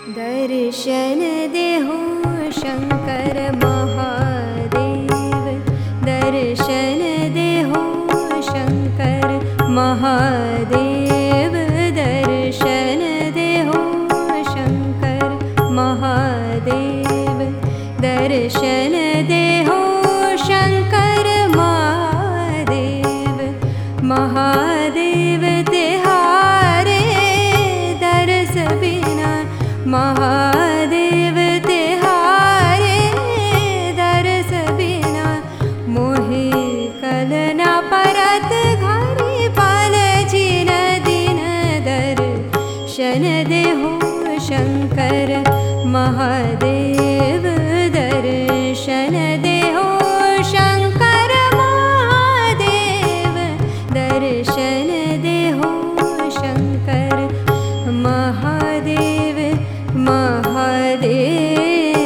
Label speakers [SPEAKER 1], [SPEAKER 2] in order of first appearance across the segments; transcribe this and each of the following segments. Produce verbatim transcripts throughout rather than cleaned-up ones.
[SPEAKER 1] दर्शन देहो शंकर महादेव, दर्शन देहो शंकर महादेव, दर्शन देहो शंकर महादेव, दर्शन देहो शंकर महादेव। महादेव तिहारे दरस बिना, महादेव तिहारे दरस बिना, मोहि कलना परत घरी पालजिन दिन। दर्शन देहो शंकर महादेव, दर्शन देहो शंकर महादेव, दर्शन देहो शंकर महादेव। महादेव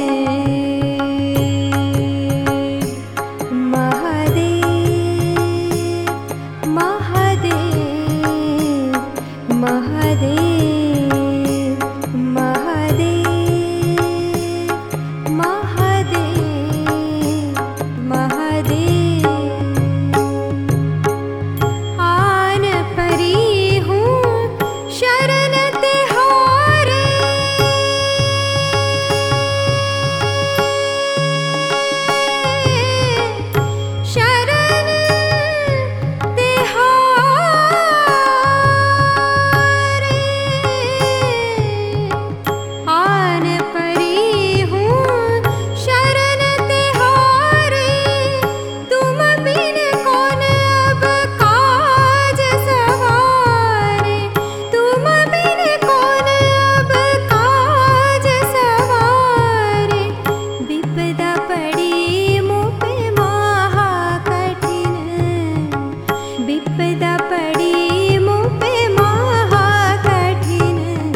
[SPEAKER 1] महादेव महादेव महादेव महादेव महादेव। आन परी हूँ शरण तिहारे, शरण तिहारे। आन परी हूँ शरण तिहारे, तुम बिन कौन अब काज सवारे, तुम बिन कौन अब काज सवारे। विपदा पड़ी मुँह पे महा कठिन, विपदा पड़ी मुँह पे महा कठिन,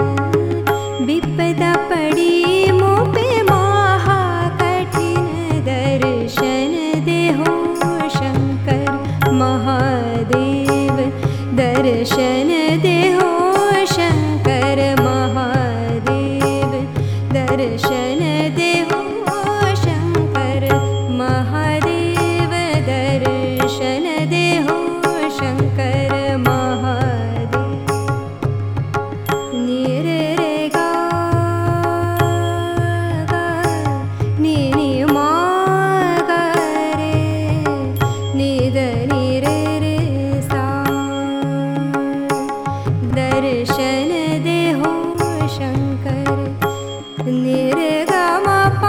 [SPEAKER 1] विपदा पड़ी मुँह पे महा कठिन। दर्शन देहो शंकर महादेव, दर्शन देहो शंकर महादेव, दर्शन देहो शंकर महादेव, दर्शन देहो शंकर महादेव। निरे रे गा गा, नि नि मा गा रे, नि द नि रे रे सा। दर्शन देहो शंकर निरे गा मा पा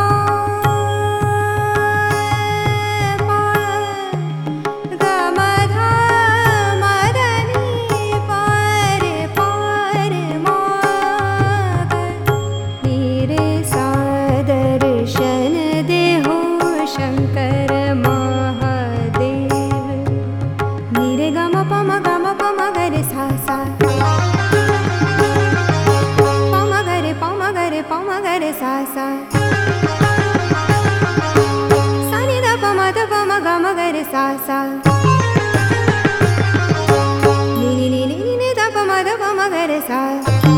[SPEAKER 1] पा, गा मा धा मा ध नि पा रे पा रे मा गा नि रे सा। दर्शन देहो शंकर महादेव। नि रे गा मा पा मा गा मा पा मा गा रे सा सा, पा मा गा रे पा मा गा रे पा मा गा रे सा सा। सा नि दा पा मा दा पा मा गा मा गा रे सा सा। नि नि नि नि नि दा पा मा दा पा मा गा रे सा।